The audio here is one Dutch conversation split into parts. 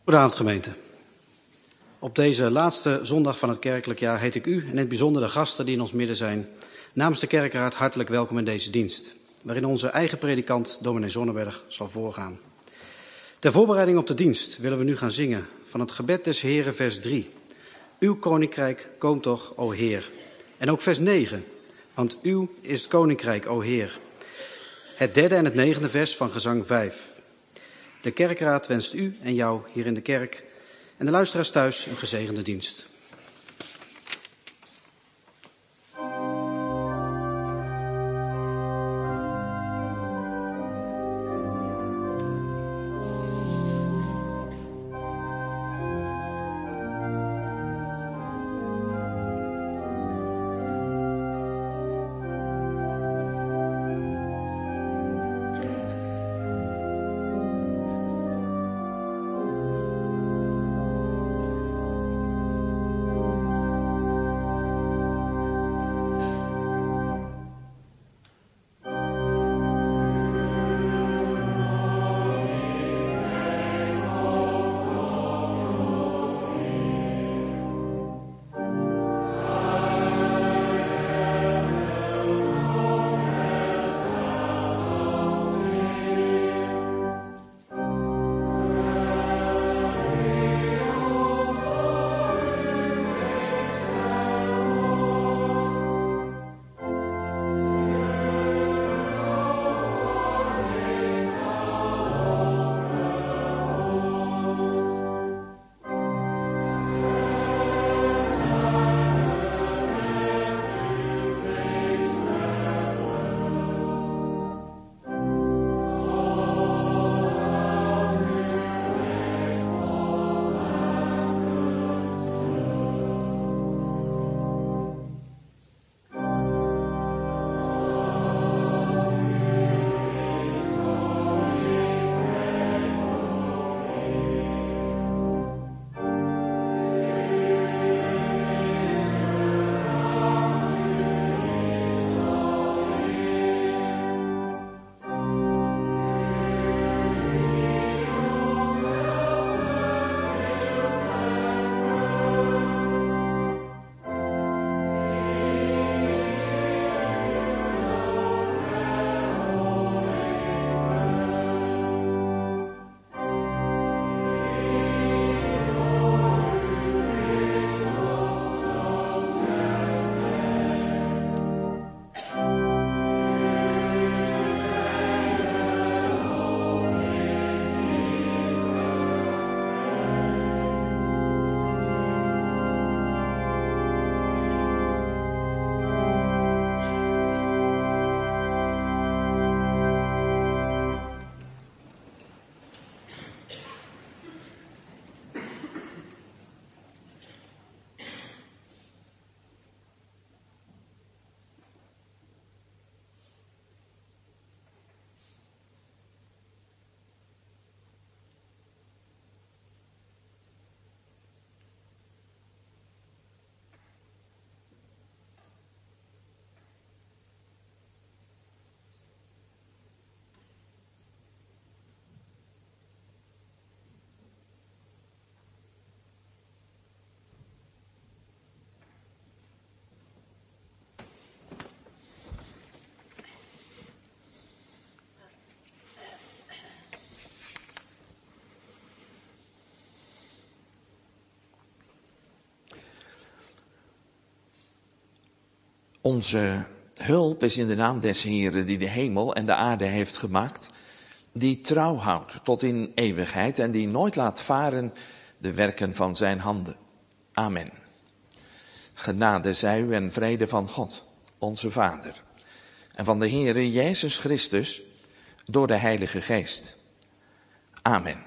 Goedenavond gemeente. Op deze laatste zondag van het kerkelijk jaar heet ik u en in het bijzonder de gasten die in ons midden zijn namens de kerkraad hartelijk welkom in deze dienst, waarin onze eigen predikant dominee Zonneberg zal voorgaan. Ter voorbereiding op de dienst willen we nu gaan zingen van het gebed des Heren vers 3. Uw koninkrijk komt toch, o Heer. En ook vers 9, want uw is het koninkrijk, o Heer. Het derde en het negende vers van gezang 5. De kerkraad wenst u en jou hier in de kerk en de luisteraars thuis een gezegende dienst. Onze hulp is in de naam des Heren die de hemel en de aarde heeft gemaakt, die trouw houdt tot in eeuwigheid en die nooit laat varen de werken van zijn handen. Amen. Genade zij u en vrede van God, onze Vader, en van de Heere Jezus Christus door de Heilige Geest. Amen.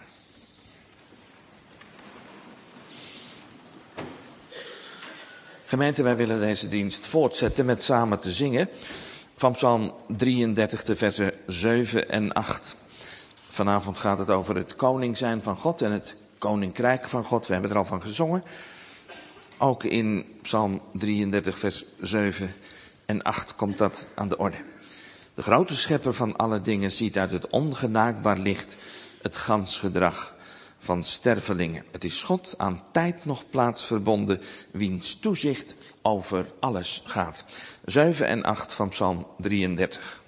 Gemeente, wij willen deze dienst voortzetten met samen te zingen van Psalm 33, de versen 7 en 8. Vanavond gaat het over het koning zijn van God en het koninkrijk van God. We hebben er al van gezongen. Ook in Psalm 33, vers 7 en 8 komt dat aan de orde. De grote schepper van alle dingen ziet uit het ongenaakbaar licht het gans gedrag van stervelingen. Het is God aan tijd nog plaats verbonden, wiens toezicht over alles gaat. 7 en 8 van Psalm 33.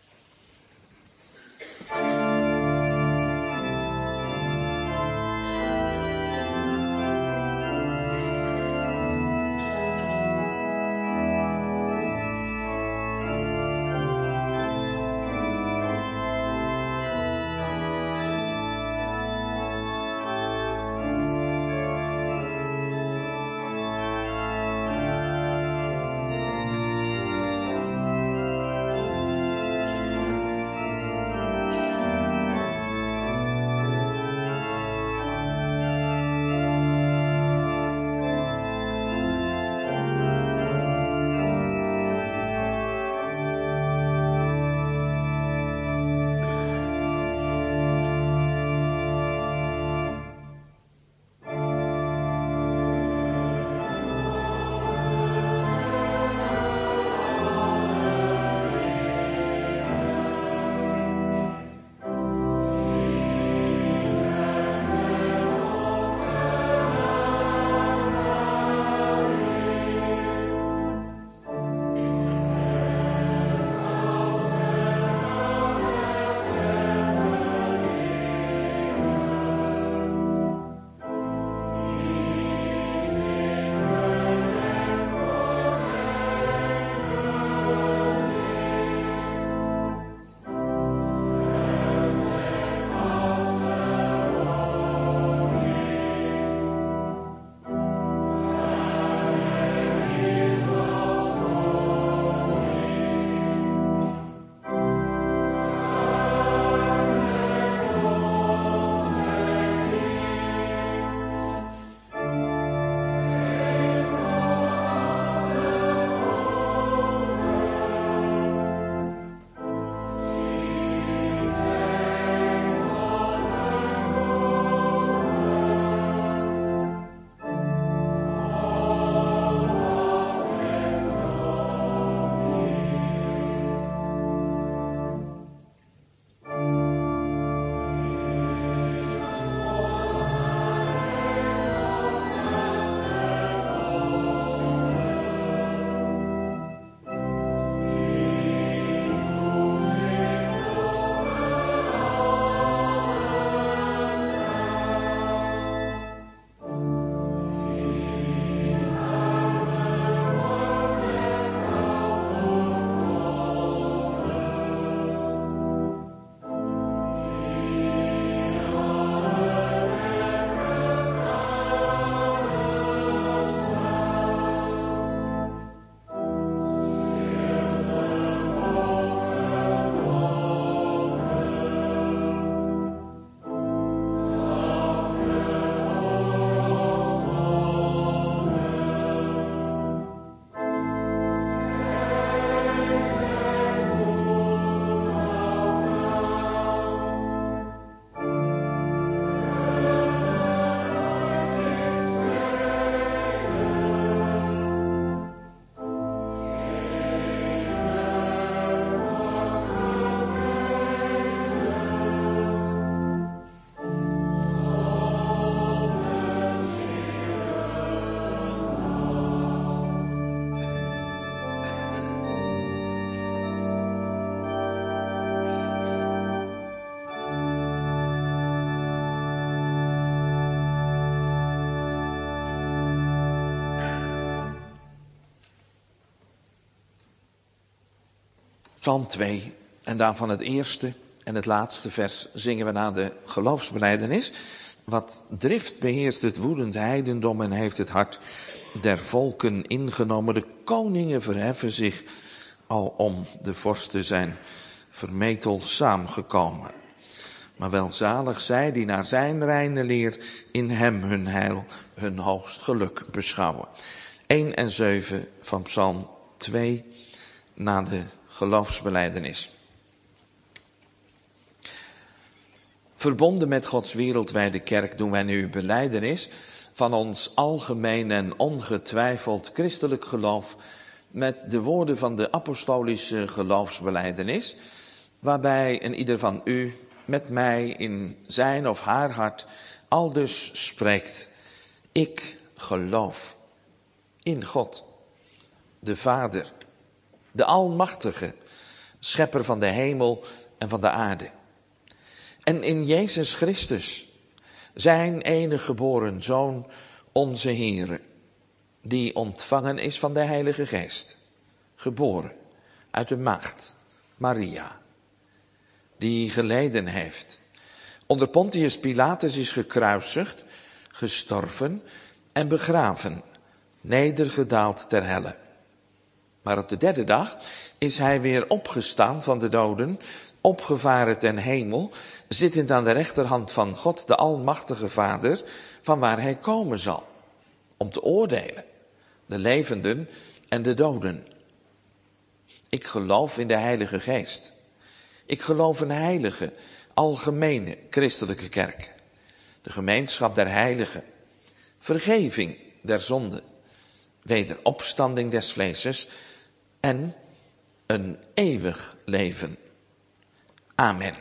Psalm 2, en daarvan het eerste en het laatste vers zingen we na de geloofsbelijdenis. Wat drift beheerst het woedend heidendom en heeft het hart der volken ingenomen. De koningen verheffen zich al om de vorsten zijn vermetel saamgekomen. Maar welzalig zij die naar zijn reine leer in hem hun heil, hun hoogst geluk beschouwen. 1 en 7 van Psalm 2 na de geloofsbelijdenis. Verbonden met Gods wereldwijde kerk doen wij nu belijdenis van ons algemeen en ongetwijfeld christelijk geloof met de woorden van de apostolische geloofsbelijdenis, waarbij een ieder van u met mij in zijn of haar hart aldus spreekt: ik geloof in God, de Vader, de Almachtige, schepper van de hemel en van de aarde. En in Jezus Christus, zijn enige geboren Zoon, onze Heere, die ontvangen is van de Heilige Geest, geboren uit de maagd Maria, die geleden heeft, onder Pontius Pilatus is gekruisigd, gestorven en begraven, nedergedaald ter helle. Maar op de derde dag is hij weer opgestaan van de doden, opgevaren ten hemel, zittend aan de rechterhand van God, de Almachtige Vader, van waar hij komen zal, om te oordelen, de levenden en de doden. Ik geloof in de Heilige Geest. Ik geloof een heilige, algemene christelijke kerk. De gemeenschap der heiligen, vergeving der zonden, wederopstanding des vleeses en een eeuwig leven. Amen.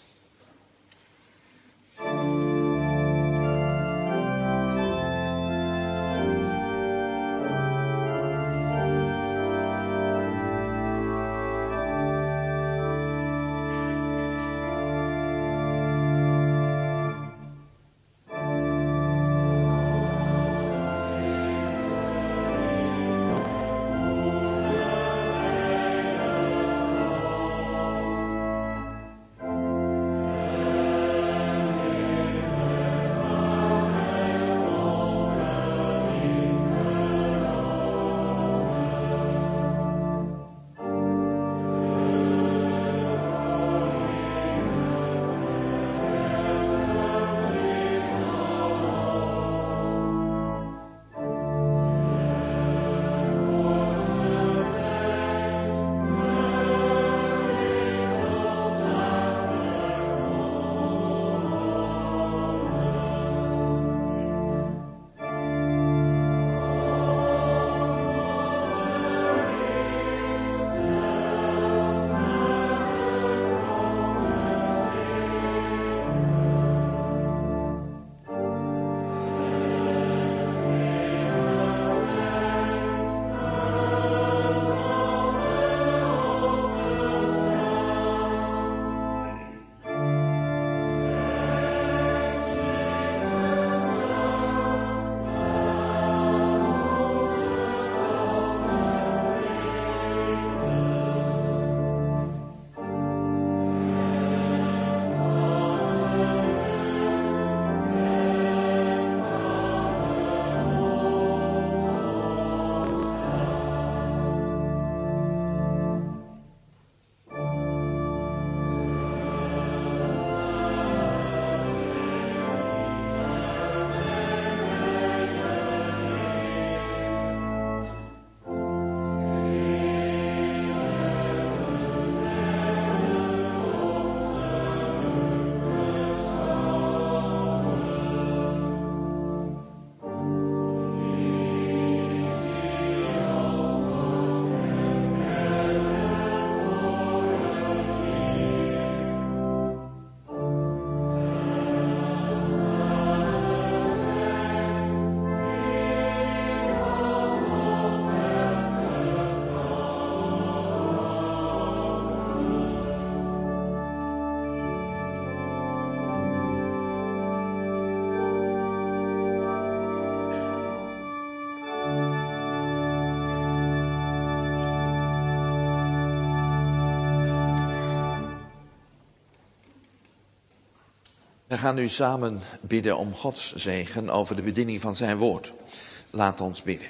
We gaan nu samen bidden om Gods zegen over de bediening van zijn woord. Laat ons bidden.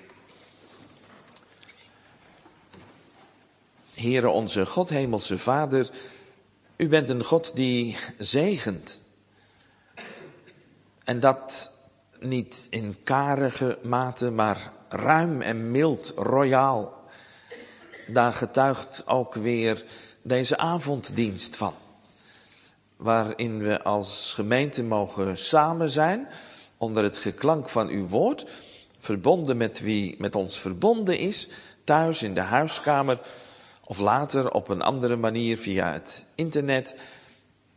Heere onze God, hemelse Vader, u bent een God die zegent. En dat niet in karige mate, maar ruim en mild, royaal. Daar getuigt ook weer deze avonddienst van. Waarin we als gemeente mogen samen zijn, onder het geklank van uw woord, verbonden met wie met ons verbonden is, thuis in de huiskamer of later op een andere manier via het internet.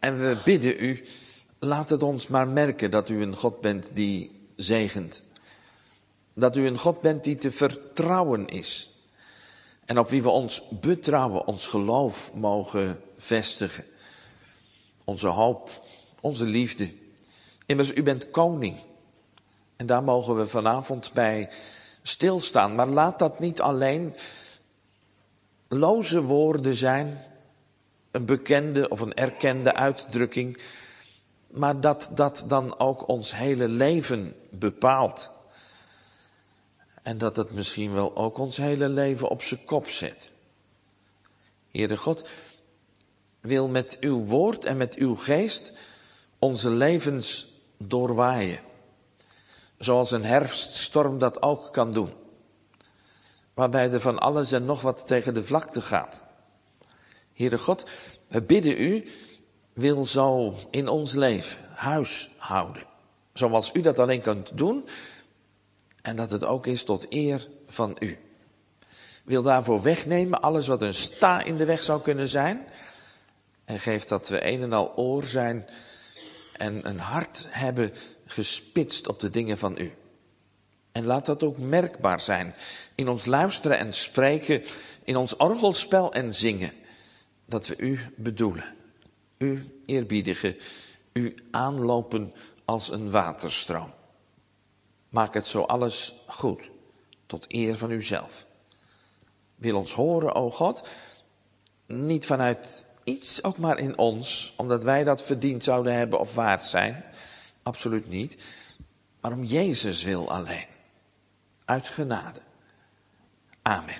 En we bidden u, laat het ons maar merken dat u een God bent die zegent. Dat u een God bent die te vertrouwen is. En op wie we ons betrouwen, ons geloof mogen vestigen. Onze hoop, onze liefde. Immers, u bent koning. En daar mogen we vanavond bij stilstaan. Maar laat dat niet alleen loze woorden zijn, een bekende of een erkende uitdrukking, maar dat dat dan ook ons hele leven bepaalt. En dat het misschien wel ook ons hele leven op zijn kop zet. Heere God wil met uw woord en met uw geest onze levens doorwaaien. Zoals een herfststorm dat ook kan doen. Waarbij er van alles en nog wat tegen de vlakte gaat. Heere God, we bidden u, wil zo in ons leven huis houden. Zoals u dat alleen kunt doen. En dat het ook is tot eer van u. Wil daarvoor wegnemen alles wat een sta in de weg zou kunnen zijn. En geef dat we een en al oor zijn en een hart hebben gespitst op de dingen van u. En laat dat ook merkbaar zijn in ons luisteren en spreken, in ons orgelspel en zingen. Dat we u bedoelen, u eerbiedigen, u aanlopen als een waterstroom. Maak het zo alles goed, tot eer van uzelf. Wil ons horen, o God, niet vanuit iets ook maar in ons, omdat wij dat verdiend zouden hebben of waard zijn. Absoluut niet. Maar om Jezus wil alleen. Uit genade. Amen.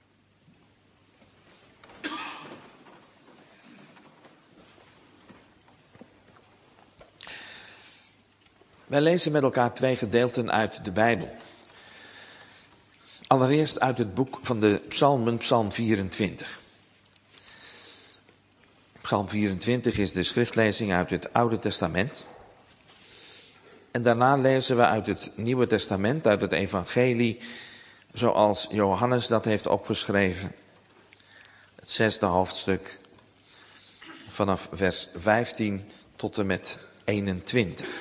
Wij lezen met elkaar 2 gedeelten uit de Bijbel. Allereerst uit het boek van de Psalmen, Psalm 24. Psalm 24 is de schriftlezing uit het Oude Testament. En daarna lezen we uit het Nieuwe Testament, uit het Evangelie, zoals Johannes dat heeft opgeschreven. Het 6e hoofdstuk, vanaf vers 15 tot en met 21.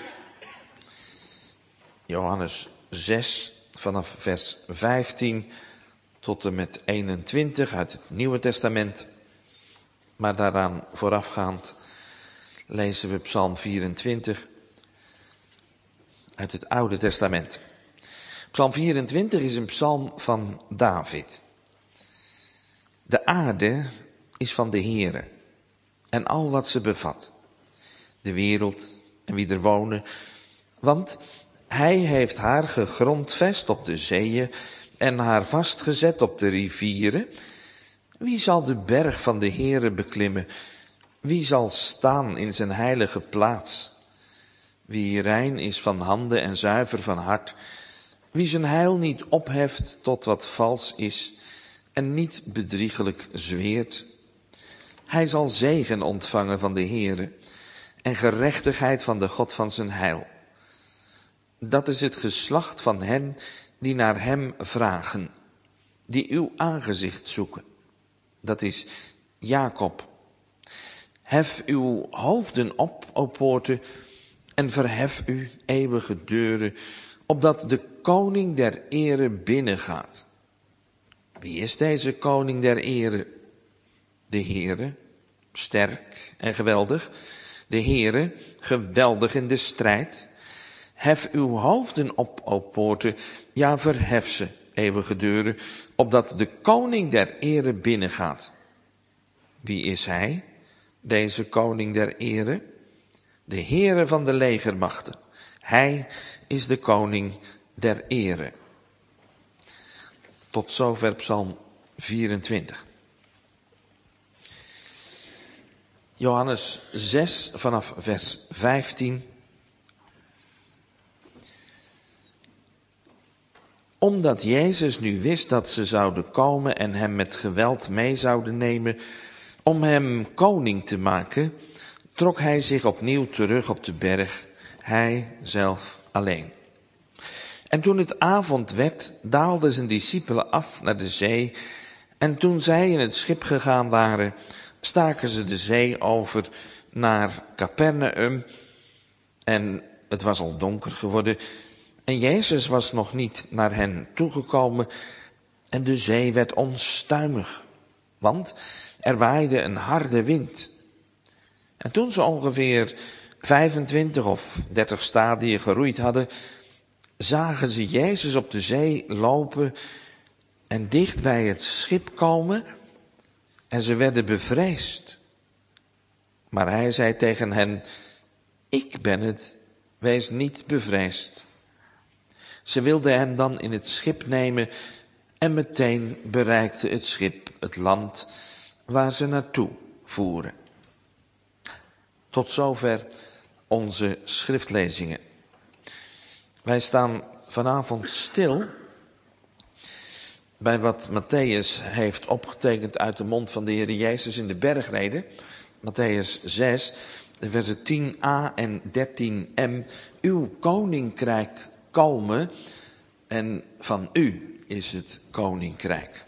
Johannes 6, vanaf vers 15 tot en met 21 uit het Nieuwe Testament. Maar daaraan voorafgaand lezen we Psalm 24 uit het Oude Testament. Psalm 24 is een psalm van David. De aarde is van de Heere en al wat ze bevat. De wereld en wie er wonen. Want hij heeft haar gegrondvest op de zeeën en haar vastgezet op de rivieren. Wie zal de berg van de Heere beklimmen? Wie zal staan in zijn heilige plaats? Wie rein is van handen en zuiver van hart. Wie zijn heil niet opheft tot wat vals is en niet bedriegelijk zweert. Hij zal zegen ontvangen van de Heere en gerechtigheid van de God van zijn heil. Dat is het geslacht van hen die naar hem vragen, die uw aangezicht zoeken. Dat is Jacob. Hef uw hoofden op, o poorten, en verhef u, eeuwige deuren, opdat de koning der ere binnengaat. Wie is deze koning der ere? De Heere, sterk en geweldig. De Heere, geweldig in de strijd. Hef uw hoofden op, o poorten, ja verhef ze, eeuwige deuren, opdat de koning der ere binnengaat. Wie is hij, deze koning der ere? De Heere van de legermachten. Hij is de koning der ere. Tot zover Psalm 24. Johannes 6 vanaf vers 15. Omdat Jezus nu wist dat ze zouden komen en hem met geweld mee zouden nemen om hem koning te maken, trok hij zich opnieuw terug op de berg, hij zelf alleen. En toen het avond werd, daalden zijn discipelen af naar de zee. En toen zij in het schip gegaan waren, staken ze de zee over naar Capernaum en het was al donker geworden en Jezus was nog niet naar hen toegekomen en de zee werd onstuimig, want er waaide een harde wind. En toen ze ongeveer 25 of 30 stadien geroeid hadden, zagen ze Jezus op de zee lopen en dicht bij het schip komen en ze werden bevreesd. Maar hij zei tegen hen, ik ben het, wees niet bevreesd. Ze wilden hem dan in het schip nemen en meteen bereikte het schip het land waar ze naartoe voeren. Tot zover onze schriftlezingen. Wij staan vanavond stil bij wat Mattheüs heeft opgetekend uit de mond van de Heer Jezus in de bergreden. Mattheüs 6, de versen 10a en 13m. Uw koninkrijk komen en van u is het koninkrijk.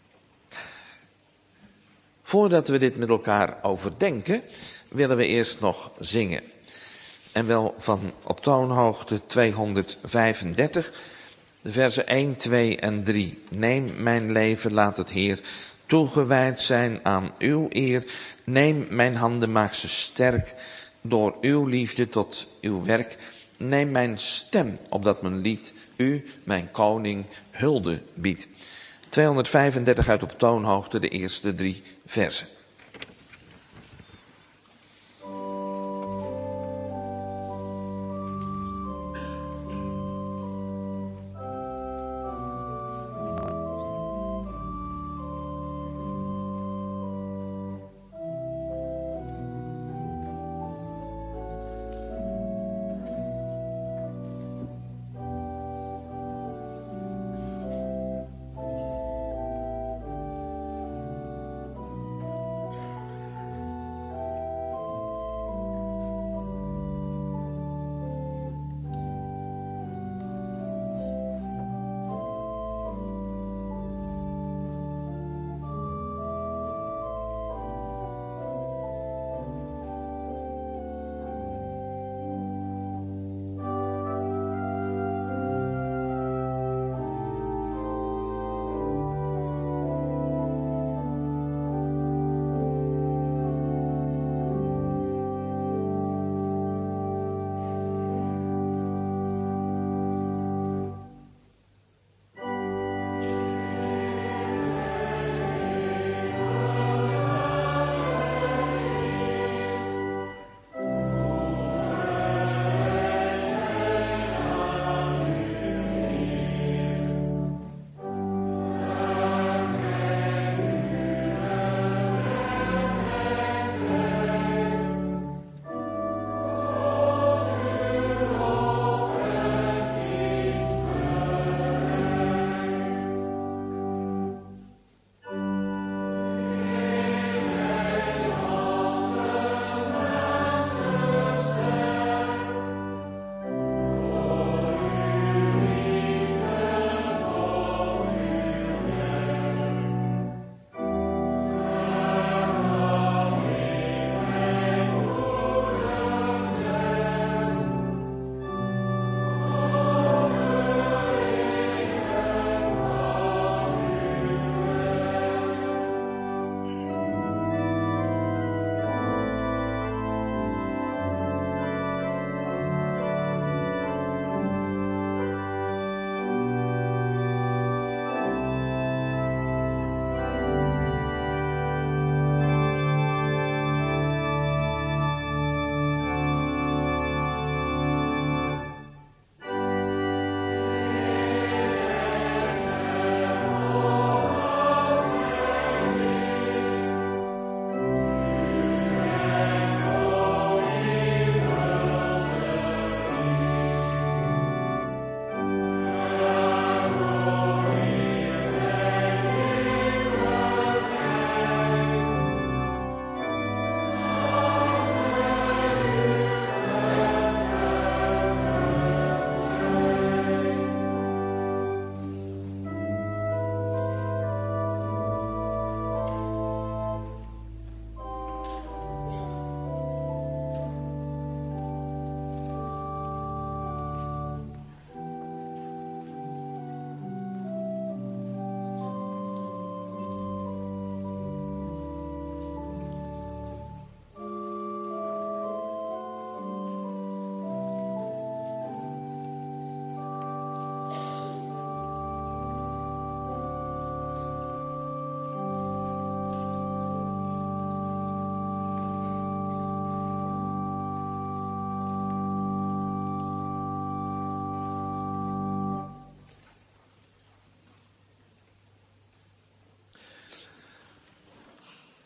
Voordat we dit met elkaar overdenken, willen we eerst nog zingen. En wel van op toonhoogte 235, de versen 1, 2 en 3. Neem mijn leven, laat het Heer toegewijd zijn aan uw eer. Neem mijn handen, maak ze sterk door uw liefde tot uw werk. Neem mijn stem, opdat mijn lied u, mijn koning, hulde biedt. 235 uit op toonhoogte, de eerste 3 versen.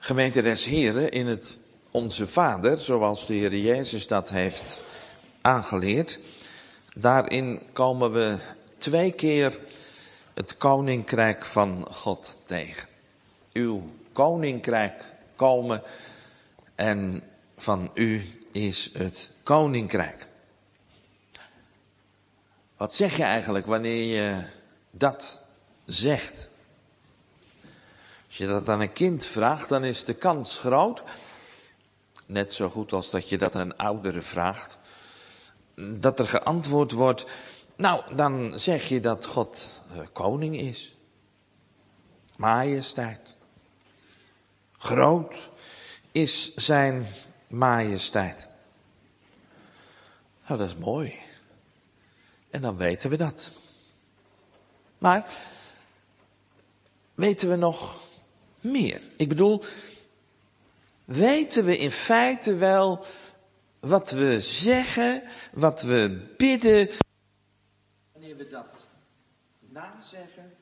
Gemeente des Heren, in het Onze Vader, zoals de Heer Jezus dat heeft aangeleerd, daarin komen we 2 keer het koninkrijk van God tegen. Uw koninkrijk komen en van u is het koninkrijk. Wat zeg je eigenlijk wanneer je dat zegt? Als je dat aan een kind vraagt, dan is de kans groot, net zo goed als dat je dat aan een oudere vraagt, dat er geantwoord wordt, nou, dan zeg je dat God koning is. Majesteit. Groot is zijn majesteit. Nou, dat is mooi. En dan weten we dat. Maar weten we nog meer? Ik bedoel, weten we in feite wel wat we zeggen, wat we bidden, wanneer we dat nazeggen?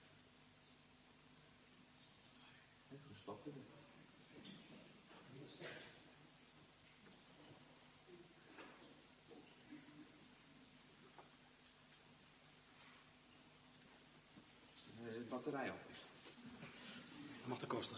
Batterij op. Dat mag de kosten.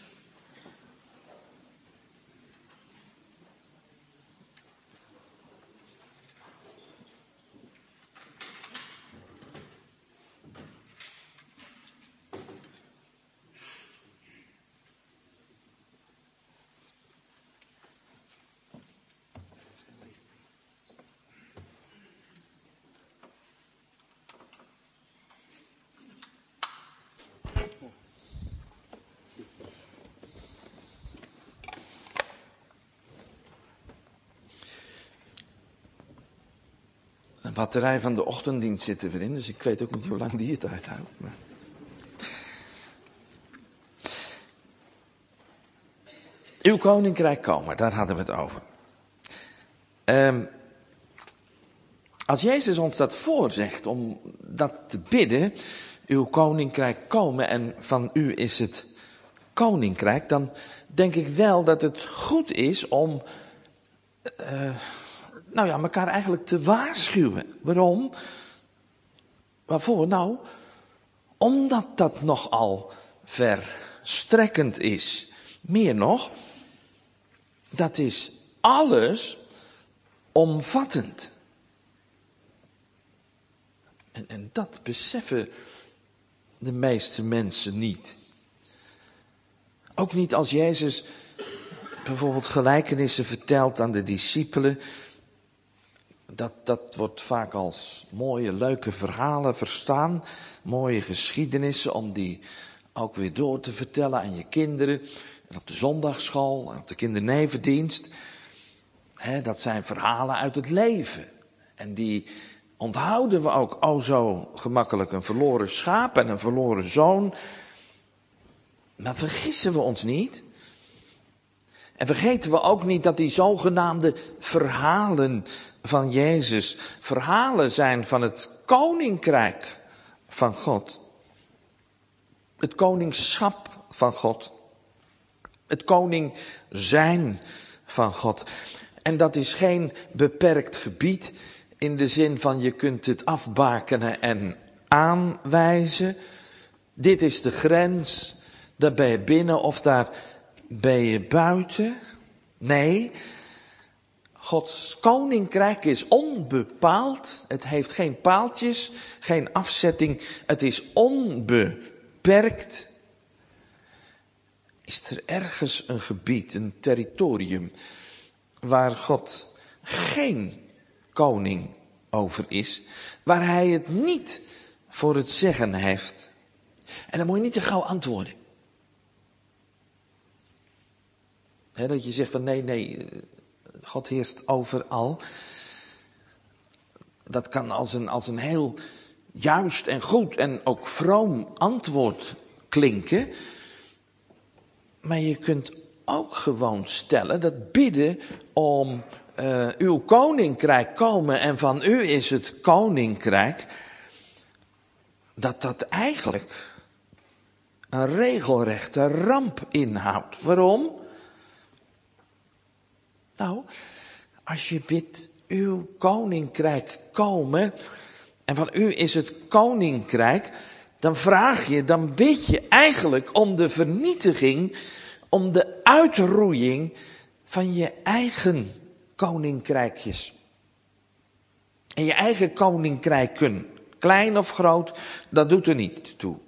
De batterij van de ochtenddienst zitten we in, dus ik weet ook niet hoe lang die het uithoudt. Maar... Uw koninkrijk komen, daar hadden we het over. Als Jezus ons dat voorzegt om dat te bidden, uw koninkrijk komen en van u is het koninkrijk, dan denk ik wel dat het goed is om elkaar eigenlijk te waarschuwen. Waarom? Waarvoor? Nou, omdat dat nogal verstrekkend is. Meer nog, dat is alles omvattend. En dat beseffen de meeste mensen niet. Ook niet als Jezus bijvoorbeeld gelijkenissen vertelt aan de discipelen. Dat wordt vaak als mooie, leuke verhalen verstaan. Mooie geschiedenissen om die ook weer door te vertellen aan je kinderen. En op de zondagsschool en op de kindernevendienst. Dat zijn verhalen uit het leven. En die onthouden we ook zo gemakkelijk. Een verloren schaap en een verloren zoon. Maar vergissen we ons niet. En vergeten we ook niet dat die zogenaamde verhalen van Jezus verhalen zijn van het koninkrijk van God. Het koningschap van God. Het koning zijn van God. En dat is geen beperkt gebied in de zin van je kunt het afbakenen en aanwijzen. Dit is de grens, daar ben je binnen of daar ben je buiten. Nee, Gods koninkrijk is onbepaald. Het heeft geen paaltjes, geen afzetting. Het is onbeperkt. Is er ergens een gebied, een territorium, waar God geen koning over is, waar hij het niet voor het zeggen heeft? En dan moet je niet te gauw antwoorden. Dat je zegt van nee, God heerst overal. Dat kan als een heel juist en goed en ook vroom antwoord klinken. Maar je kunt ook gewoon stellen dat bidden om uw koninkrijk komen en van u is het koninkrijk, dat eigenlijk een regelrechte ramp inhoudt. Waarom? Nou, als je bidt, uw koninkrijk komen, en van u is het koninkrijk, dan bid je eigenlijk om de vernietiging, om de uitroeiing van je eigen koninkrijkjes. En je eigen koninkrijken, klein of groot, dat doet er niet toe.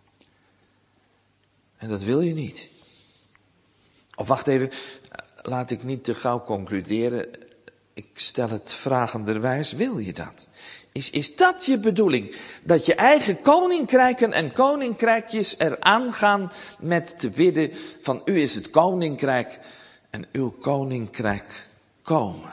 En dat wil je niet. Of wacht even, laat ik niet te gauw concluderen. Ik stel het vragenderwijs, wil je dat? Is dat je bedoeling? Dat je eigen koninkrijken en koninkrijkjes eraan gaan met te bidden van u is het koninkrijk en uw koninkrijk komen.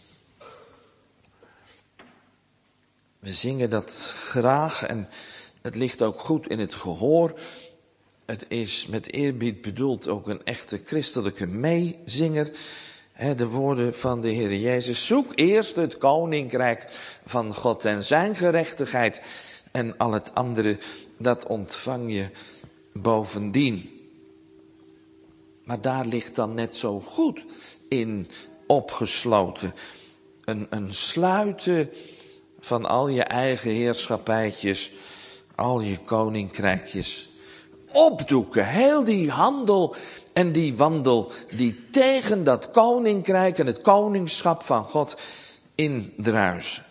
We zingen dat graag en het ligt ook goed in het gehoor. Het is met eerbied bedoeld ook een echte christelijke meezinger. De woorden van de Heer Jezus. Zoek eerst het koninkrijk van God en zijn gerechtigheid. En al het andere, dat ontvang je bovendien. Maar daar ligt dan net zo goed in opgesloten. Een sluiten van al je eigen heerschappijtjes, al je koninkrijkjes. Opdoeken, heel die handel en die wandel die tegen dat koninkrijk en het koningschap van God indruisen.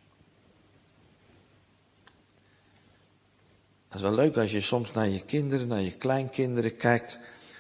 Dat is wel leuk als je soms naar je kinderen, naar je kleinkinderen kijkt.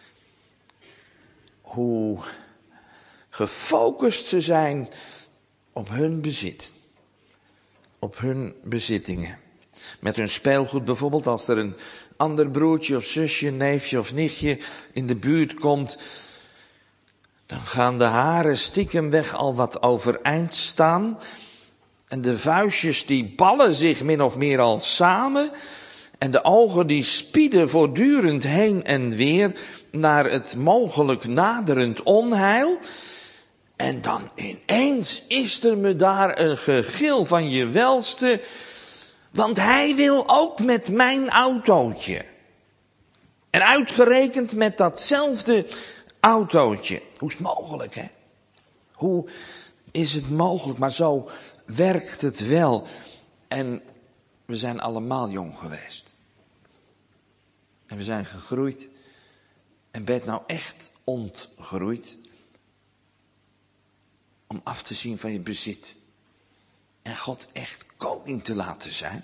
Hoe gefocust ze zijn op hun bezit. Op hun bezittingen. Met hun speelgoed bijvoorbeeld, als er een ander broertje of zusje, neefje of nichtje in de buurt komt, dan gaan de haren stiekem weg al wat overeind staan. En de vuistjes die ballen zich min of meer al samen. En de ogen die spieden voortdurend heen en weer naar het mogelijk naderend onheil. En dan ineens is er me daar een gegil van je welste, want hij wil ook met mijn autootje. En uitgerekend met datzelfde autootje. Hoe is het mogelijk, hè? Hoe is het mogelijk? Maar zo werkt het wel. En we zijn allemaal jong geweest. En we zijn gegroeid. En ben je nou echt ontgroeid? Om af te zien van je bezit. En God echt koning te laten zijn.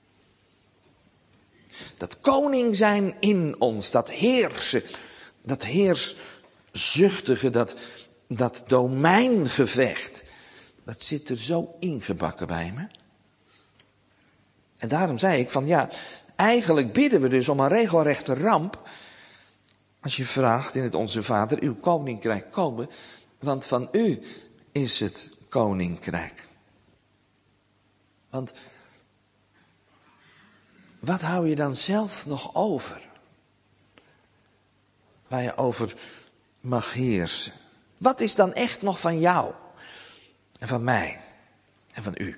Dat koning zijn in ons, dat heersen, dat heerszuchtige, dat domeingevecht. Dat zit er zo ingebakken bij me. En daarom zei ik van ja, eigenlijk bidden we dus om een regelrechte ramp. Als je vraagt in het Onze Vader, uw koninkrijk komen, want van u is het koninkrijk. Want wat hou je dan zelf nog over? Waar je over mag heersen. Wat is dan echt nog van jou? En van mij? En van u?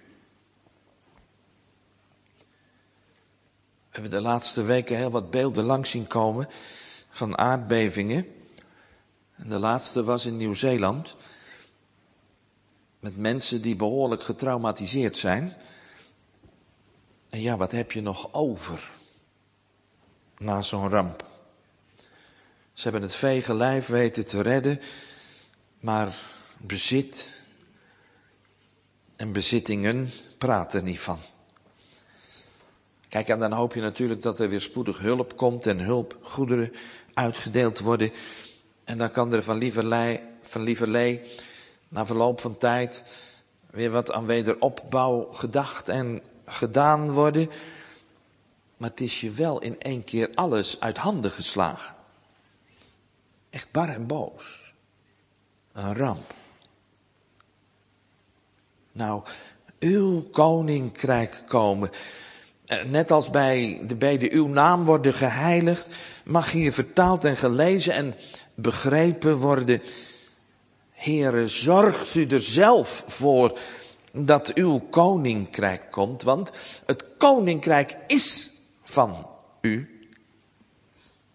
We hebben de laatste weken heel wat beelden langs zien komen van aardbevingen. En de laatste was in Nieuw-Zeeland. Met mensen die behoorlijk getraumatiseerd zijn. En ja, wat heb je nog over na zo'n ramp? Ze hebben het vege lijf weten te redden, maar bezit en bezittingen praten er niet van. Kijk, en dan hoop je natuurlijk dat er weer spoedig hulp komt en hulpgoederen uitgedeeld worden. En dan kan er van lieverlee na verloop van tijd weer wat aan wederopbouw gedacht en gedaan worden. Maar het is je wel in één keer alles uit handen geslagen. Echt bar en boos. Een ramp. Nou, uw koninkrijk komen. Net als bij de bede uw naam worden geheiligd, mag hier vertaald en gelezen en begrepen worden. Heere, zorgt u er zelf voor dat uw koninkrijk komt, want het koninkrijk is van u.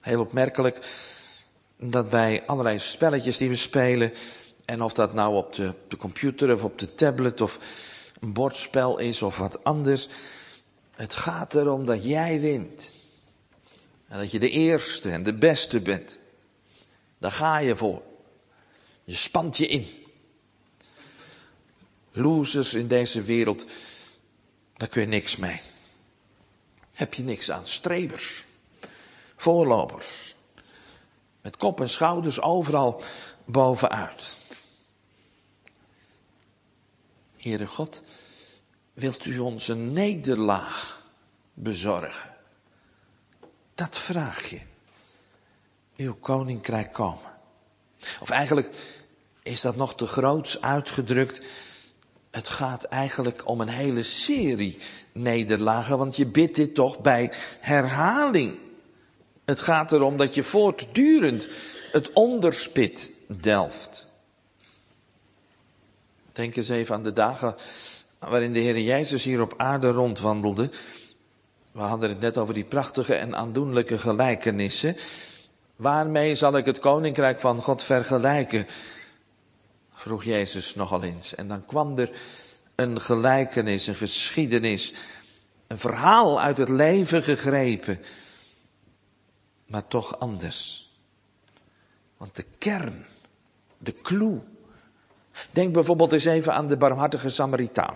Heel opmerkelijk dat bij allerlei spelletjes die we spelen, en of dat nou op de computer of op de tablet of een bordspel is of wat anders, het gaat erom dat jij wint. En dat je de eerste en de beste bent. Daar ga je voor. Je spant je in. Losers in deze wereld, daar kun je niks mee. Heb je niks aan. Strebers. Voorlopers. Met kop en schouders overal bovenuit. Heere God, wilt u ons een nederlaag bezorgen? Dat vraag je. Uw koninkrijk komen. Of eigenlijk is dat nog te groots uitgedrukt. Het gaat eigenlijk om een hele serie nederlagen, want je bidt dit toch bij herhaling. Het gaat erom dat je voortdurend het onderspit delft. Denk eens even aan de dagen waarin de Heer Jezus hier op aarde rondwandelde. We hadden het net over die prachtige en aandoenlijke gelijkenissen. Waarmee zal ik het koninkrijk van God vergelijken? Vroeg Jezus nogal eens. En dan kwam er een gelijkenis, een geschiedenis, een verhaal uit het leven gegrepen. Maar toch anders. Want de kern, de clue. Denk bijvoorbeeld eens even aan de barmhartige Samaritaan.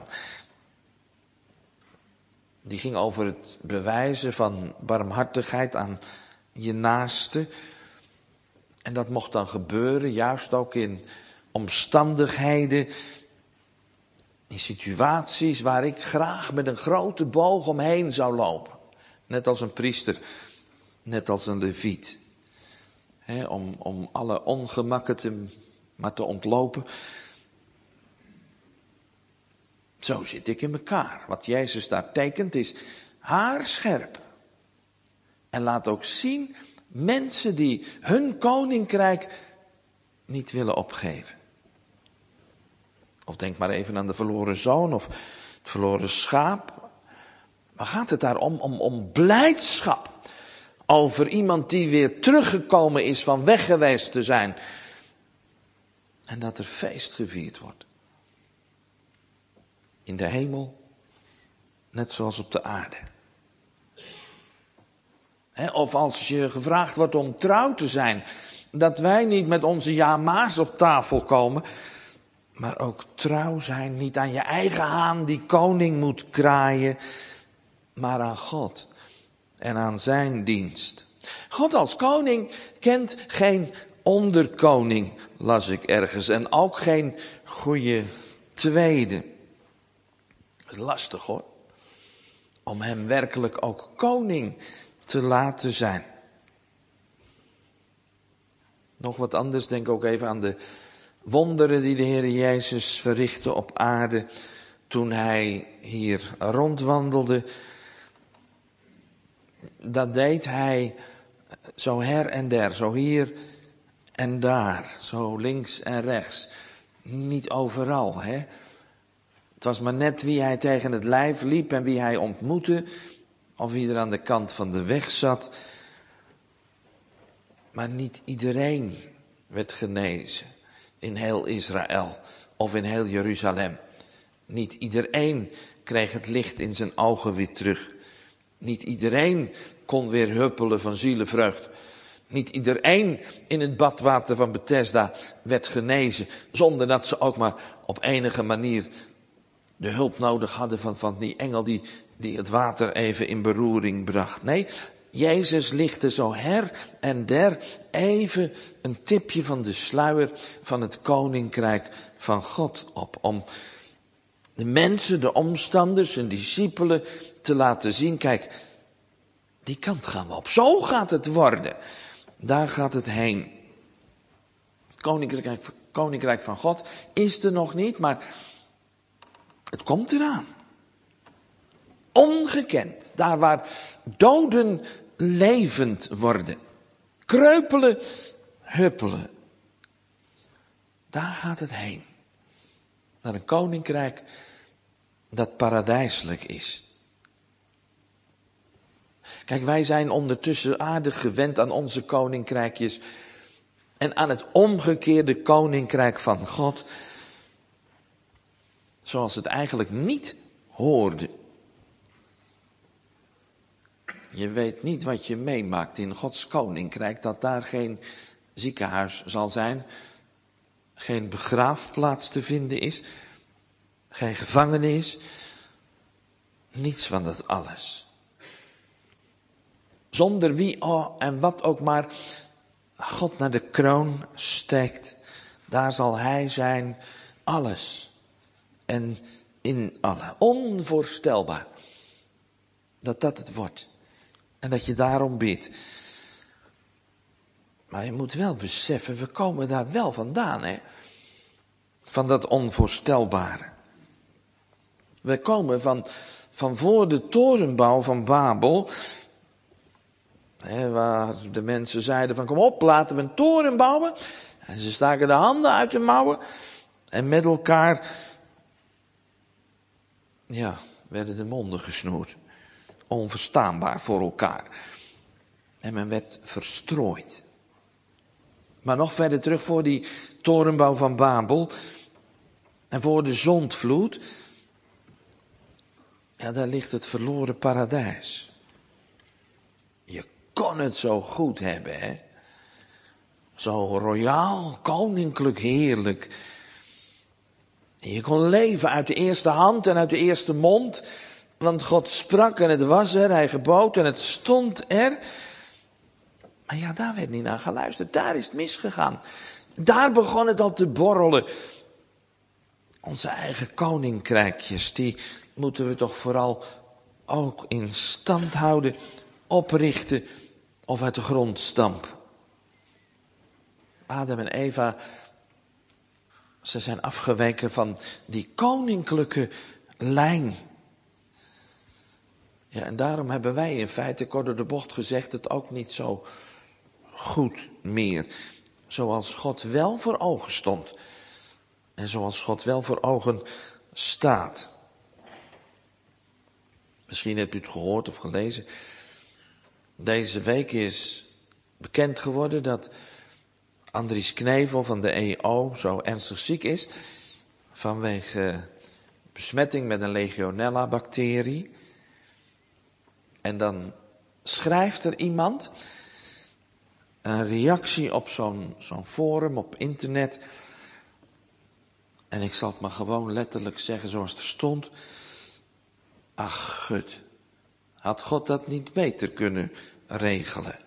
Die ging over het bewijzen van barmhartigheid aan je naaste. En dat mocht dan gebeuren, juist ook in omstandigheden, in situaties waar ik graag met een grote boog omheen zou lopen. Net als een priester, net als een leviet. Om alle ongemakken maar te ontlopen. Zo zit ik in elkaar. Wat Jezus daar tekent is haarscherp. En laat ook zien mensen die hun koninkrijk niet willen opgeven. Of denk maar even aan de verloren zoon of het verloren schaap. Maar gaat het daar om blijdschap over iemand die weer teruggekomen is van weg geweest te zijn. En dat er feest gevierd wordt. In de hemel, net zoals op de aarde. Of als je gevraagd wordt om trouw te zijn, dat wij niet met onze ja-ma's op tafel komen, maar ook trouw zijn, niet aan je eigen haan die koning moet kraaien, maar aan God en aan zijn dienst. God als koning kent geen onderkoning, las ik ergens, en ook geen goede tweede. Dat is lastig hoor, om hem werkelijk ook koning te laten zijn. Nog wat anders, denk ook even aan de wonderen die de Heer Jezus verrichtte op aarde toen hij hier rondwandelde. Dat deed hij zo her en der, zo hier en daar, zo links en rechts. Niet overal, hè. Het was maar net wie hij tegen het lijf liep en wie hij ontmoette, of wie er aan de kant van de weg zat. Maar niet iedereen werd genezen in heel Israël of in heel Jeruzalem. Niet iedereen kreeg het licht in zijn ogen weer terug. Niet iedereen kon weer huppelen van zielenvreugd. Niet iedereen in het badwater van Bethesda werd genezen, zonder dat ze ook maar op enige manier de hulp nodig hadden van die engel die het water even in beroering bracht. Nee, Jezus lichtte zo her en der even een tipje van de sluier van het koninkrijk van God op. Om de mensen, de omstanders, zijn discipelen te laten zien, kijk, die kant gaan we op. Zo gaat het worden. Daar gaat het heen. Het koninkrijk van God is er nog niet, maar het komt eraan. Ongekend. Daar waar doden levend worden. Kreupelen, huppelen. Daar gaat het heen. Naar een koninkrijk dat paradijselijk is. Kijk, wij zijn ondertussen aardig gewend aan onze koninkrijkjes en aan het omgekeerde koninkrijk van God, zoals het eigenlijk niet hoorde. Je weet niet wat je meemaakt in Gods koninkrijk, dat daar geen ziekenhuis zal zijn, geen begraafplaats te vinden is, geen gevangenis, niets van dat alles. Zonder wie en wat ook maar God naar de kroon steekt, daar zal Hij zijn, alles en in alle. Onvoorstelbaar dat dat het wordt en dat je daarom bidt. Maar je moet wel beseffen, we komen daar wel vandaan, hè? Van dat onvoorstelbare. We komen van voor de torenbouw van Babel, waar de mensen zeiden van kom op, laten we een toren bouwen. En ze staken de handen uit de mouwen en met elkaar, werden de monden gesnoerd. Onverstaanbaar voor elkaar. En men werd verstrooid. Maar nog verder terug voor die torenbouw van Babel en voor de zondvloed, daar ligt het verloren paradijs. Je kon het zo goed hebben, hè? Zo royaal, koninklijk, heerlijk. En je kon leven uit de eerste hand en uit de eerste mond, want God sprak en het was er, Hij gebood en het stond er. Maar daar werd niet naar geluisterd, daar is het misgegaan. Daar begon het al te borrelen. Onze eigen koninkrijkjes, die moeten we toch vooral ook in stand houden, oprichten of uit de grond stampen. Adam en Eva, ze zijn afgeweken van die koninklijke lijn. En daarom hebben wij in feite, kort door de bocht gezegd, het ook niet zo goed meer. Zoals God wel voor ogen stond. En zoals God wel voor ogen staat. Misschien hebt u het gehoord of gelezen. Deze week is bekend geworden dat Andries Knevel van de EO zo ernstig ziek is vanwege besmetting met een Legionella-bacterie. En dan schrijft er iemand een reactie op zo'n forum op internet. En ik zal het maar gewoon letterlijk zeggen zoals het er stond. Ach, gut, had God dat niet beter kunnen regelen?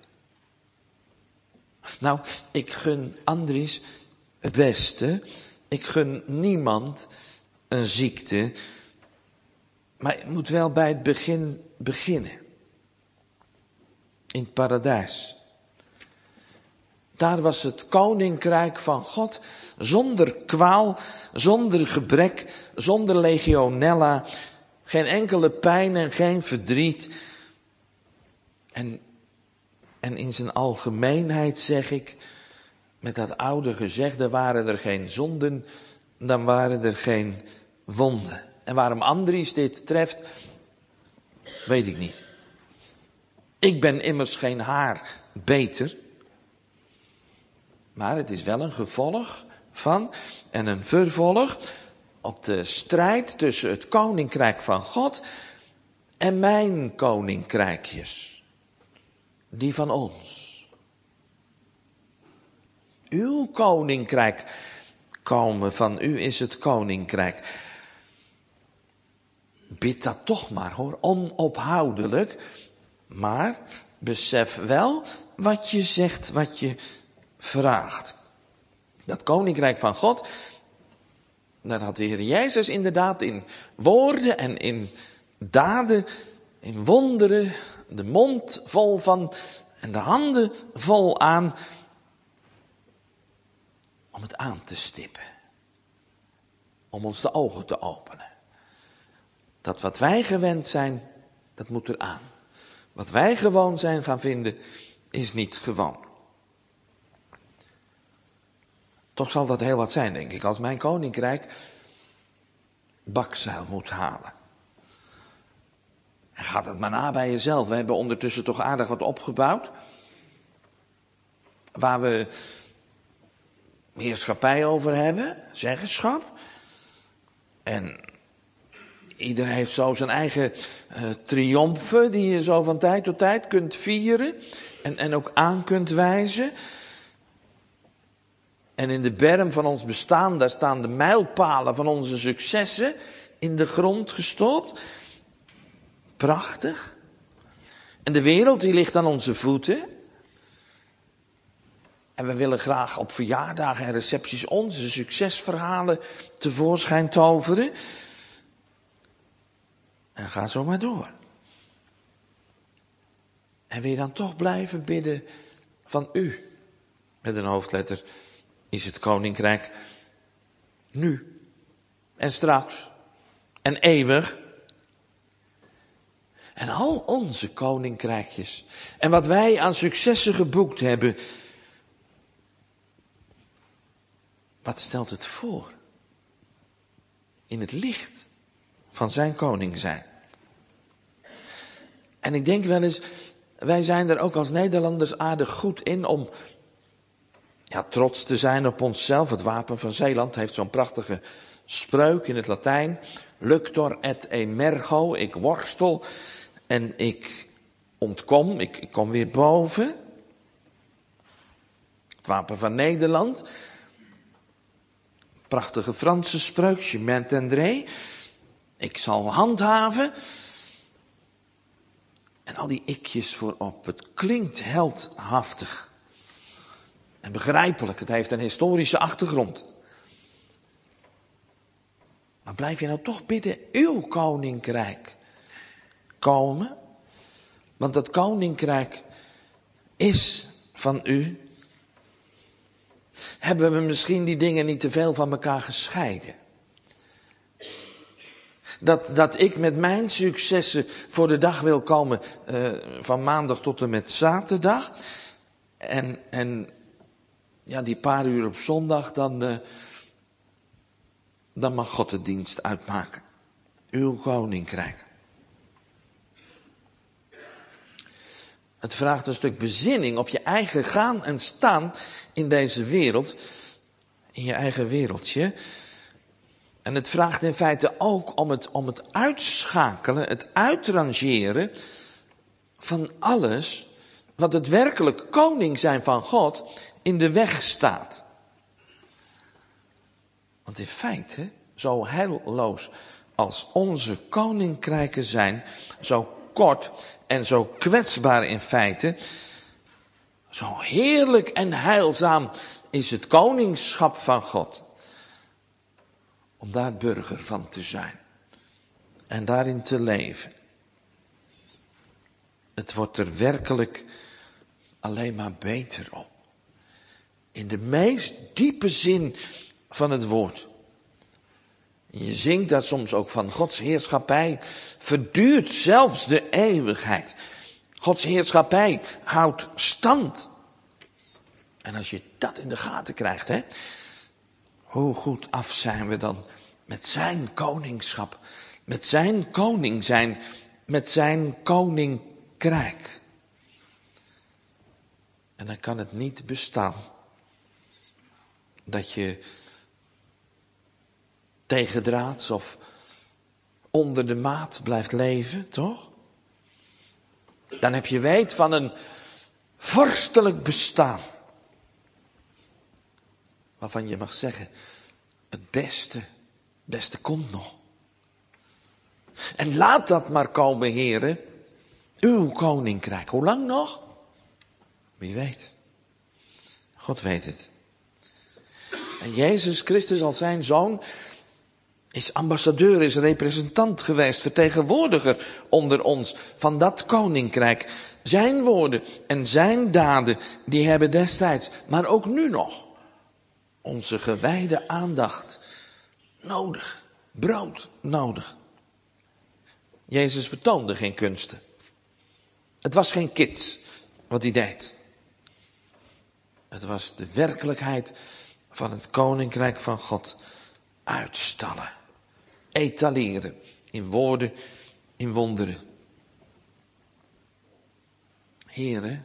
Nou, ik gun Andries het beste. Ik gun niemand een ziekte. Maar het moet wel bij het begin beginnen. In het paradijs. Daar was het koninkrijk van God zonder kwaal, zonder gebrek, zonder legionella, geen enkele pijn en geen verdriet. En in zijn algemeenheid zeg ik, met dat oude gezegde, waren er geen zonden, dan waren er geen wonden. En waarom Andries dit treft, weet ik niet. Ik ben immers geen haar beter. Maar het is wel een gevolg van en een vervolg op de strijd tussen het koninkrijk van God en mijn koninkrijkjes. Die van ons. Uw koninkrijk komen, van u is het koninkrijk. Bid dat toch maar hoor, onophoudelijk. Maar besef wel wat je zegt, wat je vraagt. Dat koninkrijk van God, daar had de Heer Jezus inderdaad in woorden en in daden, in wonderen, de mond vol van en de handen vol aan, om het aan te stippen. Om ons de ogen te openen. Dat wat wij gewend zijn, dat moet eraan. Wat wij gewoon zijn gaan vinden, is niet gewoon. Toch zal dat heel wat zijn, denk ik, als mijn koninkrijk bakzeil moet halen. En gaat het maar na bij jezelf. We hebben ondertussen toch aardig wat opgebouwd. Waar we heerschappij over hebben, zeggenschap. En iedereen heeft zo zijn eigen triomfen die je zo van tijd tot tijd kunt vieren. En ook aan kunt wijzen. En in de berm van ons bestaan, daar staan de mijlpalen van onze successen in de grond gestopt. Prachtig. En de wereld die ligt aan onze voeten. En we willen graag op verjaardagen en recepties onze succesverhalen tevoorschijn toveren. En ga zo maar door. En wil je dan toch blijven bidden van u? Met een hoofdletter is het koninkrijk nu en straks en eeuwig. En al onze koninkrijkjes en wat wij aan successen geboekt hebben, wat stelt het voor? In het licht van zijn koning zijn. En ik denk wel eens, wij zijn er ook als Nederlanders aardig goed in om trots te zijn op onszelf. Het Wapen van Zeeland heeft zo'n prachtige spreuk in het Latijn. Luctor et emergo, ik worstel en ik ontkom, ik kom weer boven. Het Wapen van Nederland. Prachtige Franse spreuk, je m'entendrez. Ik zal handhaven. En al die ikjes voorop. Het klinkt heldhaftig. En begrijpelijk, het heeft een historische achtergrond. Maar blijf je nou toch bidden, uw koninkrijk komen? Want dat koninkrijk is van u. Hebben we misschien die dingen niet te veel van elkaar gescheiden? Dat ik met mijn successen voor de dag wil komen van maandag tot en met zaterdag. En die paar uur op zondag, dan mag God de dienst uitmaken. Uw koninkrijk. Het vraagt een stuk bezinning op je eigen gaan en staan in deze wereld. In je eigen wereldje. En het vraagt in feite ook om het uitschakelen, het uitrangeren van alles wat het werkelijk koning zijn van God in de weg staat. Want in feite, zo heilloos als onze koninkrijken zijn, zo kort en zo kwetsbaar in feite, zo heerlijk en heilzaam is het koningschap van God. Om daar burger van te zijn. En daarin te leven. Het wordt er werkelijk alleen maar beter op. In de meest diepe zin van het woord. Je zingt daar soms ook van. Gods heerschappij verduurt zelfs de eeuwigheid. Gods heerschappij houdt stand. En als je dat in de gaten krijgt, hoe goed af zijn we dan met zijn koningschap, met zijn koning zijn, met zijn koninkrijk. En dan kan het niet bestaan dat je tegendraads of onder de maat blijft leven, toch? Dan heb je weet van een vorstelijk bestaan. Waarvan je mag zeggen, het beste komt nog. En laat dat maar komen, heren, uw koninkrijk. Hoe lang nog? Wie weet. God weet het. En Jezus Christus als zijn zoon is ambassadeur, is representant geweest, vertegenwoordiger onder ons van dat koninkrijk. Zijn woorden en zijn daden, die hebben destijds, maar ook nu nog, onze gewijde aandacht nodig, brood nodig. Jezus vertoonde geen kunsten. Het was geen kits wat hij deed. Het was de werkelijkheid van het koninkrijk van God uitstallen, etaleren in woorden, in wonderen, Heere,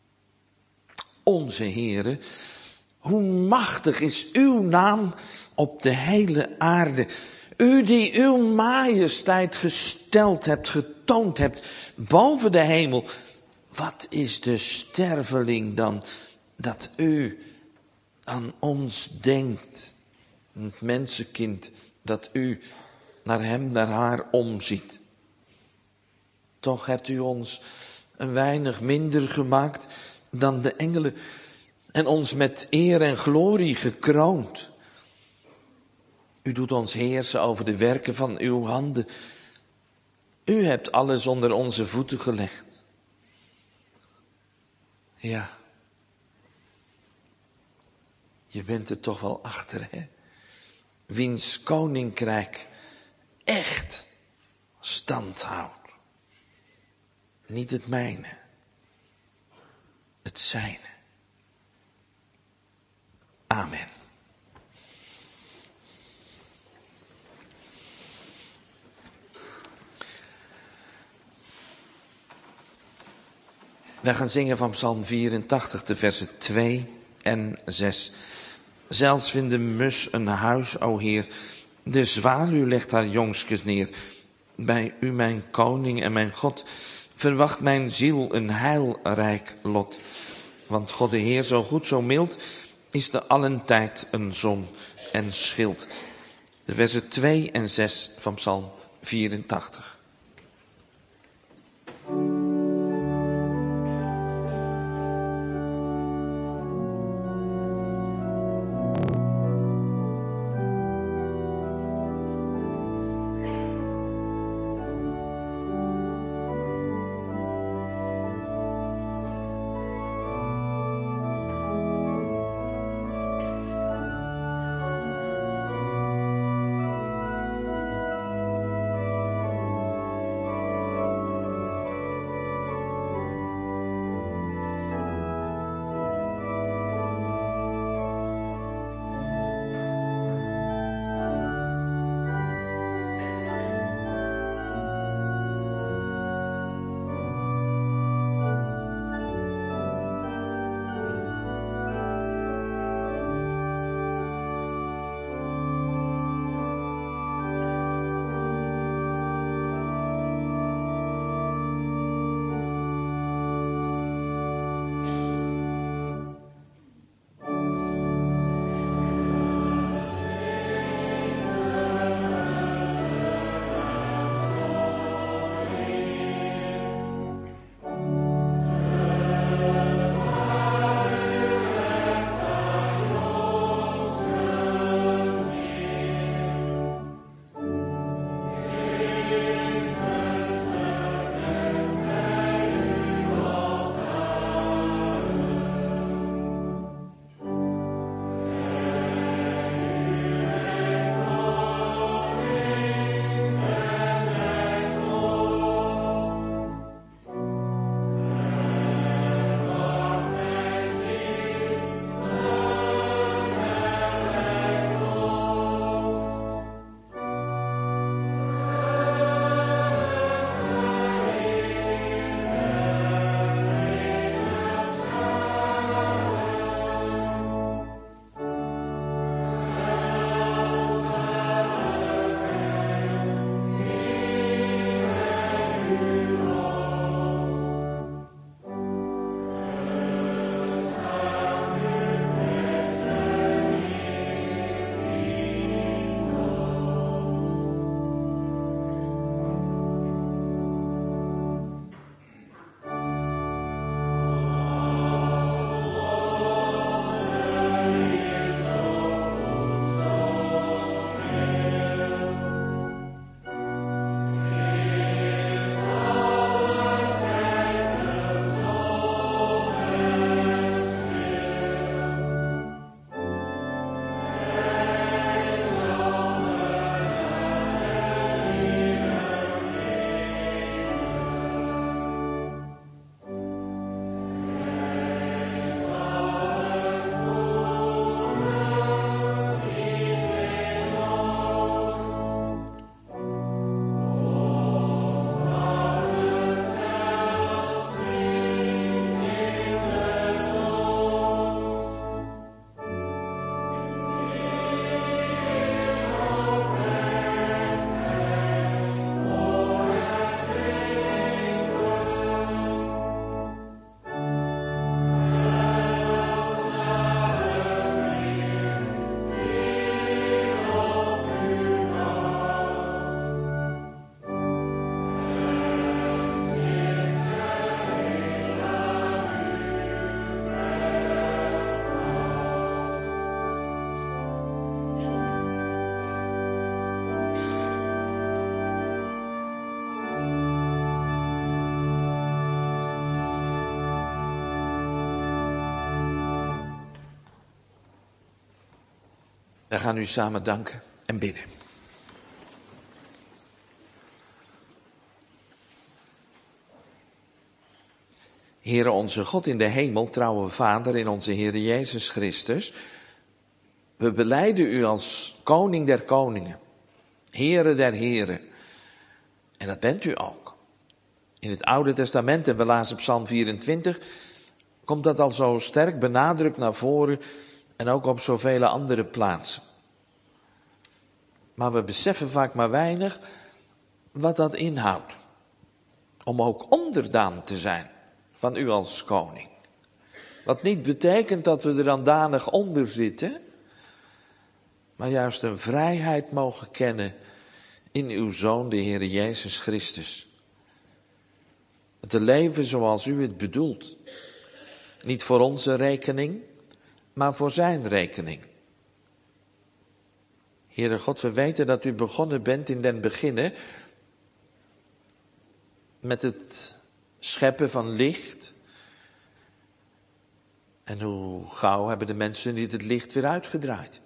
onze Heere, hoe machtig is uw naam op de hele aarde. U die uw majesteit gesteld hebt, getoond hebt boven de hemel. Wat is de sterveling dan dat u aan ons denkt, het mensenkind, dat u naar hem, naar haar omziet. Toch hebt u ons een weinig minder gemaakt dan de engelen en ons met eer en glorie gekroond. U doet ons heersen over de werken van uw handen. U hebt alles onder onze voeten gelegd. Ja, je bent er toch wel achter, hè? Wiens koninkrijk echt stand houdt. Niet het mijne, het zijne. Amen. Wij gaan zingen van Psalm 84, de versen 2 en 6. Zelfs vindt de mus een huis, o Heer. De zwaluw legt haar jongskes neer. Bij u, mijn koning en mijn God, verwacht mijn ziel een heilrijk lot. Want God de Heer, zo goed, zo mild, is te allen tijd een zon en schild. De versen 2 en 6 van Psalm 84. We gaan u samen danken en bidden. Heere onze God in de hemel, trouwe Vader in onze Heere Jezus Christus. We belijden u als koning der koningen, Heere der heren. En dat bent u ook. In het Oude Testament, en we lazen Psalm 24, komt dat al zo sterk benadrukt naar voren en ook op zoveel andere plaatsen. Maar we beseffen vaak maar weinig wat dat inhoudt. Om ook onderdaan te zijn van u als koning. Wat niet betekent dat we er dan danig onder zitten, maar juist een vrijheid mogen kennen in uw Zoon, de Heer Jezus Christus. Te leven zoals u het bedoelt. Niet voor onze rekening, maar voor zijn rekening. Heere God, we weten dat u begonnen bent in den beginnen met het scheppen van licht. En hoe gauw hebben de mensen niet het licht weer uitgedraaid.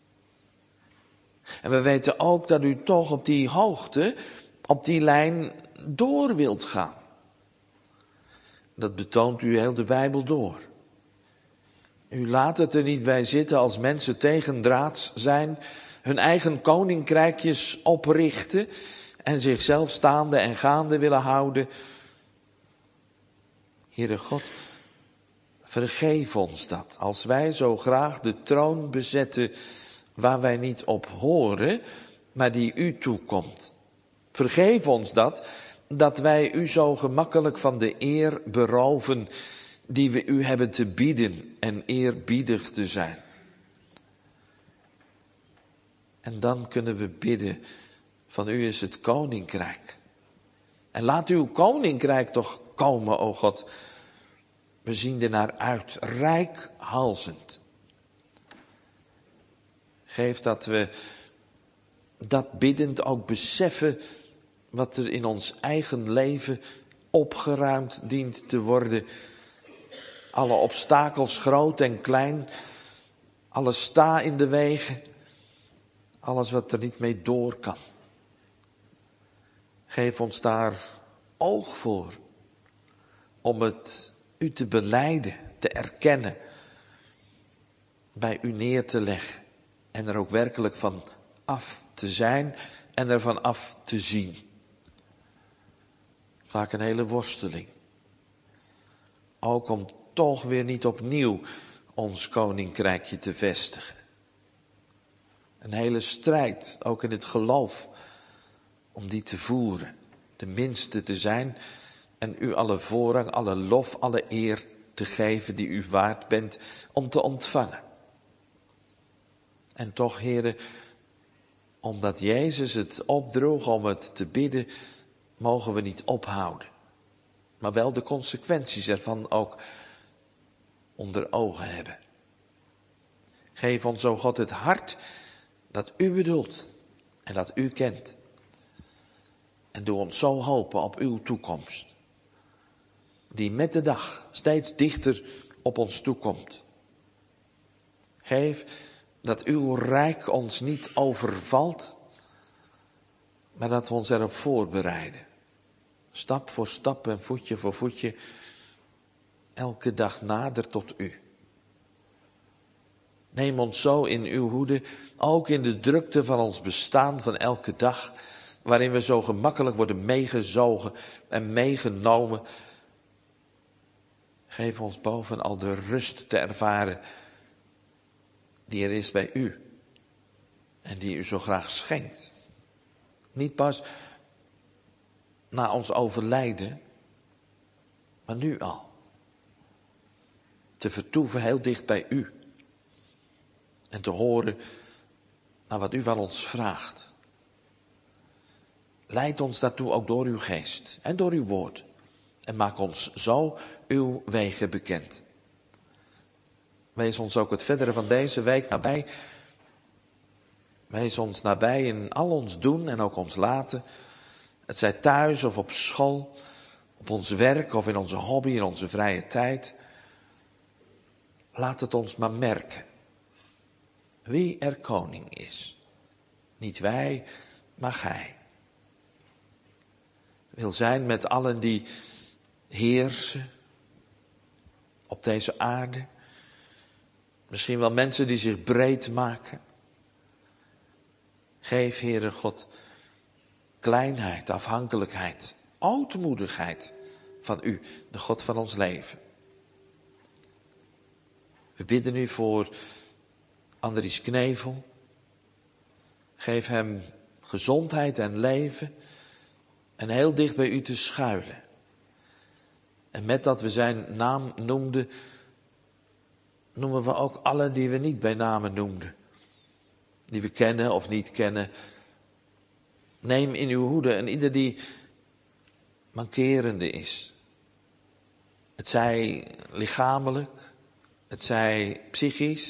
En we weten ook dat u toch op die hoogte, op die lijn door wilt gaan. Dat betoont u heel de Bijbel door. U laat het er niet bij zitten als mensen tegendraads zijn, hun eigen koninkrijkjes oprichten en zichzelf staande en gaande willen houden. Heere God, vergeef ons dat, als wij zo graag de troon bezetten waar wij niet op horen, maar die u toekomt. Vergeef ons dat wij u zo gemakkelijk van de eer beroven die we u hebben te bieden en eerbiedig te zijn. En dan kunnen we bidden, van u is het koninkrijk. En laat uw koninkrijk toch komen, o God. We zien er naar uit, reikhalzend. Geef dat we dat biddend ook beseffen wat er in ons eigen leven opgeruimd dient te worden. Alle obstakels, groot en klein, alles sta in de wegen, alles wat er niet mee door kan. Geef ons daar oog voor, om het u te belijden, te erkennen, bij u neer te leggen en er ook werkelijk van af te zijn en er van af te zien. Vaak een hele worsteling. Ook om toch weer niet opnieuw ons koninkrijkje te vestigen. Een hele strijd, ook in het geloof, om die te voeren. De minste te zijn en u alle voorrang, alle lof, alle eer te geven die u waard bent om te ontvangen. En toch, Heere, omdat Jezus het opdroeg om het te bidden, mogen we niet ophouden. Maar wel de consequenties ervan ook onder ogen hebben. Geef ons, o God, het hart dat u bedoelt en dat u kent. En doe ons zo hopen op uw toekomst, die met de dag steeds dichter op ons toekomt. Geef dat uw rijk ons niet overvalt, maar dat we ons erop voorbereiden. Stap voor stap en voetje voor voetje, elke dag nader tot u. Neem ons zo in uw hoede, ook in de drukte van ons bestaan van elke dag, waarin we zo gemakkelijk worden meegezogen en meegenomen. Geef ons bovenal de rust te ervaren die er is bij u en die u zo graag schenkt. Niet pas na ons overlijden, maar nu al. Te vertoeven heel dicht bij u en te horen naar wat u van ons vraagt. Leid ons daartoe ook door uw geest en door uw woord. En maak ons zo uw wegen bekend. Wees ons ook het verdere van deze week nabij. Wees ons nabij in al ons doen en ook ons laten. Het zij thuis of op school, op ons werk of in onze hobby, in onze vrije tijd. Laat het ons maar merken. wie er koning is. Niet wij, maar gij. Wil zijn met allen die heersen op deze aarde. Misschien wel mensen die zich breed maken. Geef, Heere God, kleinheid, afhankelijkheid, ootmoedigheid van u, de God van ons leven. We bidden u voor Andries Knevel. Geef hem gezondheid en leven en heel dicht bij u te schuilen. En met dat we zijn naam noemden, noemen we ook alle die we niet bij namen noemden. Die we kennen of niet kennen. Neem in uw hoede en ieder die mankerende is. Het zij lichamelijk, het zij psychisch.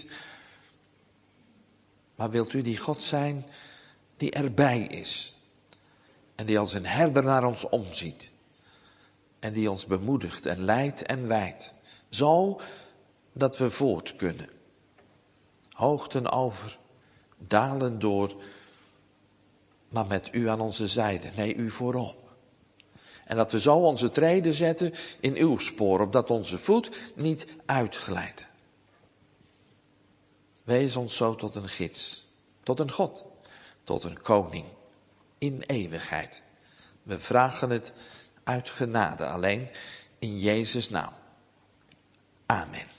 Maar wilt u die God zijn die erbij is. En die als een herder naar ons omziet. En die ons bemoedigt en leidt en wijdt. Zo dat we voort kunnen. Hoogten over, dalen door. Maar met u aan onze zijde, nee, u voorop. En dat we zo onze treden zetten in uw spoor, opdat onze voet niet uitglijdt. Wees ons zo tot een gids, tot een God, tot een koning, in eeuwigheid. We vragen het uit genade alleen, in Jezus' naam. Amen.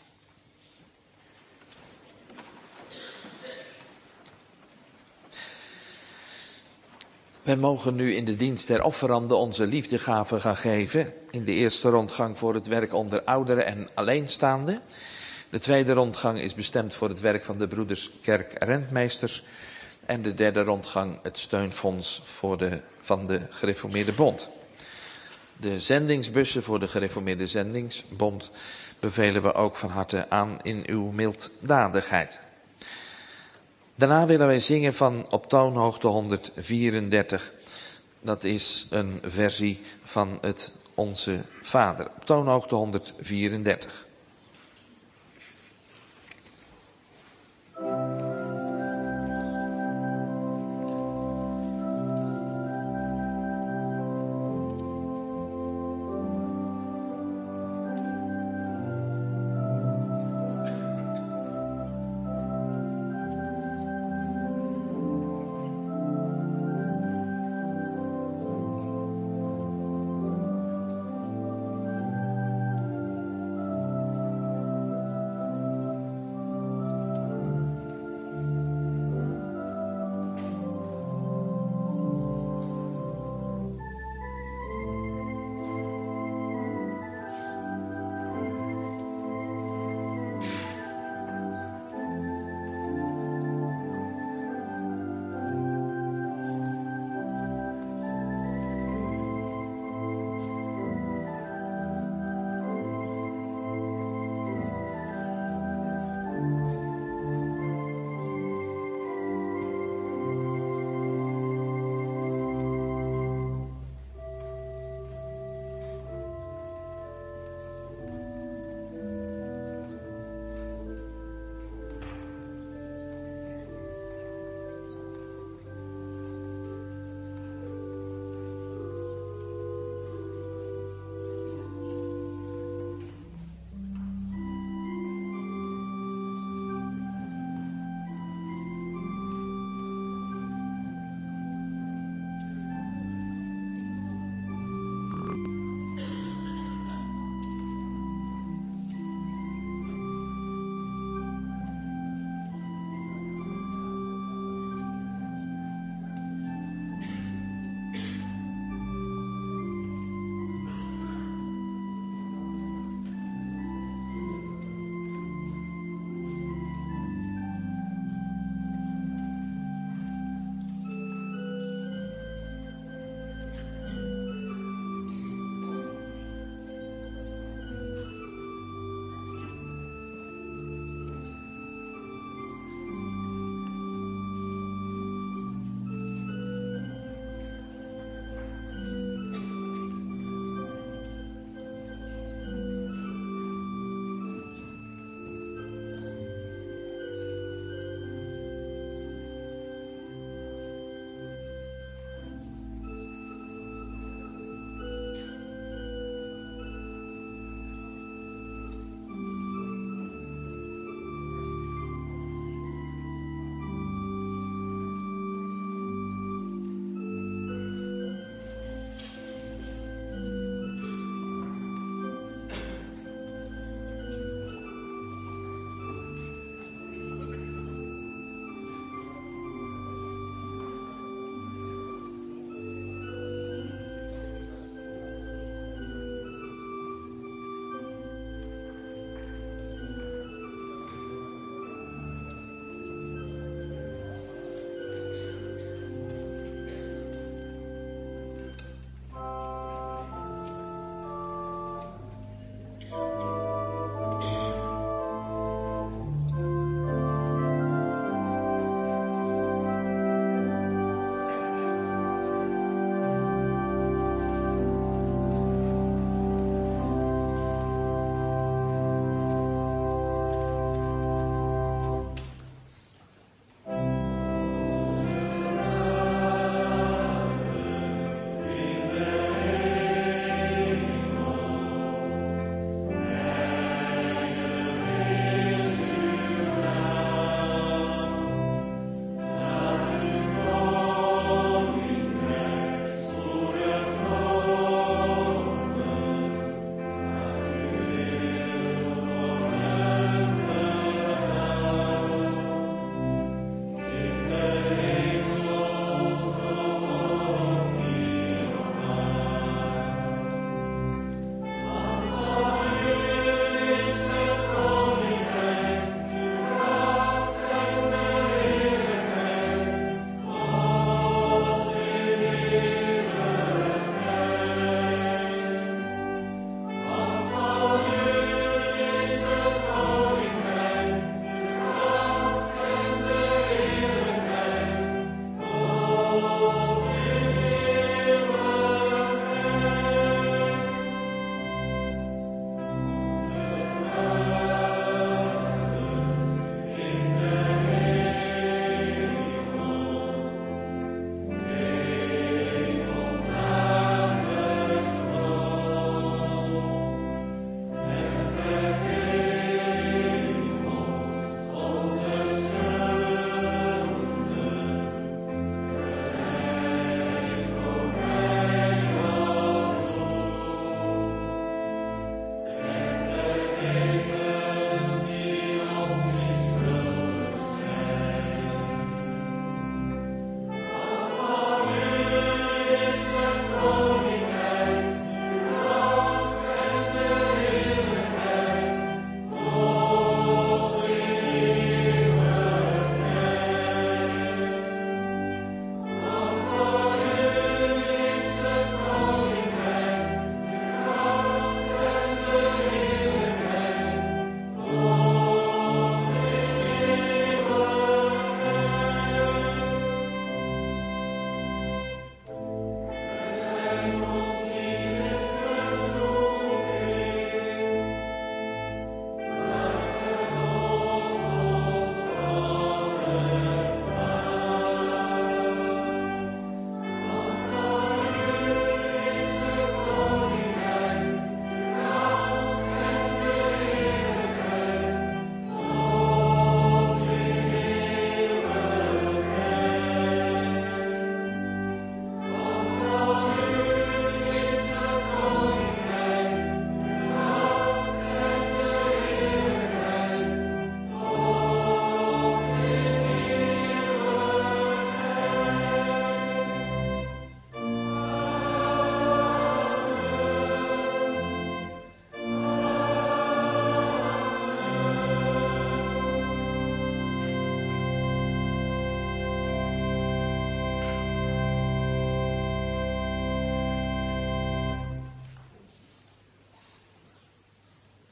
Wij mogen nu in de dienst der offeranden onze liefdegave gaan geven. In de eerste rondgang voor het werk onder ouderen en alleenstaanden. De tweede rondgang is bestemd voor het werk van de broeders kerk-rentmeesters. En de derde rondgang het steunfonds van de Gereformeerde Bond. De zendingsbussen voor de Gereformeerde Zendingsbond bevelen we ook van harte aan in uw milddadigheid. Daarna willen wij zingen van op toonhoogte 134. Dat is een versie van het Onze Vader. Op toonhoogte 134.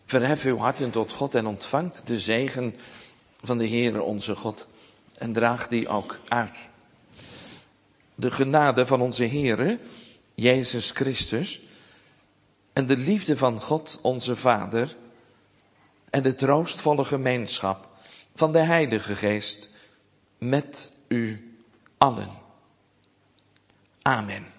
Verhef uw harten tot God en ontvangt de zegen van de Heere onze God. En draag die ook uit. De genade van onze Heere, Jezus Christus, en de liefde van God onze Vader, en de troostvolle gemeenschap van de Heilige Geest met u allen. Amen.